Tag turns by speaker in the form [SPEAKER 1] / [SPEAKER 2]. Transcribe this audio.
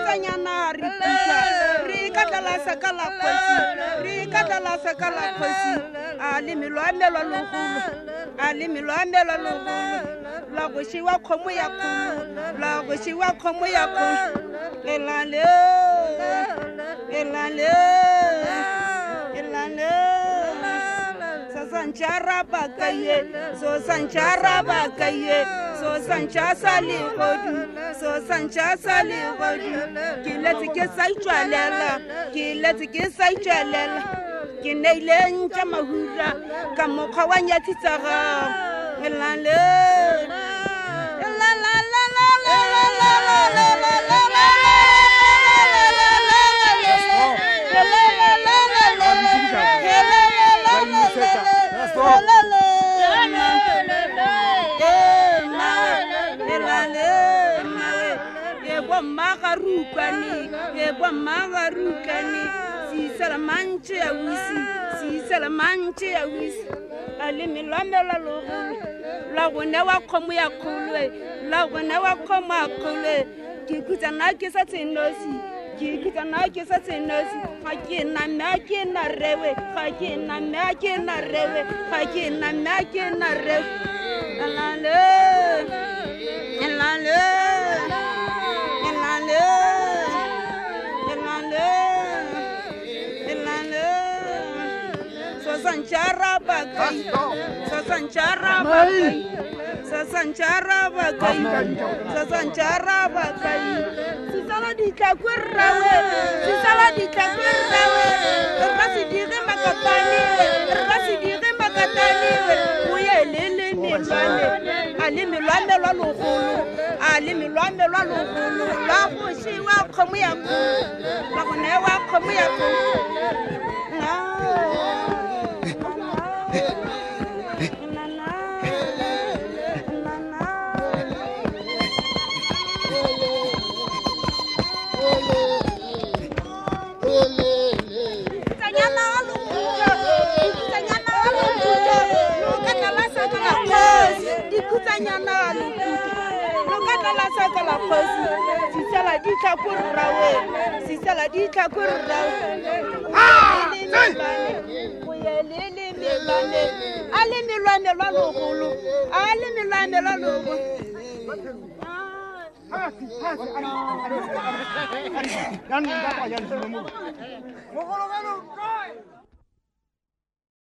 [SPEAKER 1] kutanyana ripusha rikata la sakala kosi rikata la sakala kosi alimi lwamelo lugulu alimi lwamelo lugulu la gushiwa khomu ya khulu la gushiwa khomu ya khulu elale elale elale sanchara bakaye so sanchara bakaye so sanchasa ligodu so sanchasa ligodu kilati ke saichwalela kilati ke saichwalela kineile nja mahura kamokha wa nyatitsaga elale la la la la la la la la Magarukani, si salamanche a wisi, alimi lwame la lugulu, la gunewa komu ya kulwe, la gunewa komu ya kulwe, kikutana kisa tinosi, kikutana kisa tinosi, hakina maki na rewe, hakina maki na rewe, hakina maki na rewe, elale, elale, elale. Sanchara bagai, sanchara bagai, sanchara bagai, sanchara bagai. Sisala di kakurrawe, sisala di kakurrawe. Rasi dire makatani, uye lele milwane, ali milwane la lugulu, ali milwane la lugulu. La kushiwa komu ya ku, la kunewa komu ya ku. Si ça la dit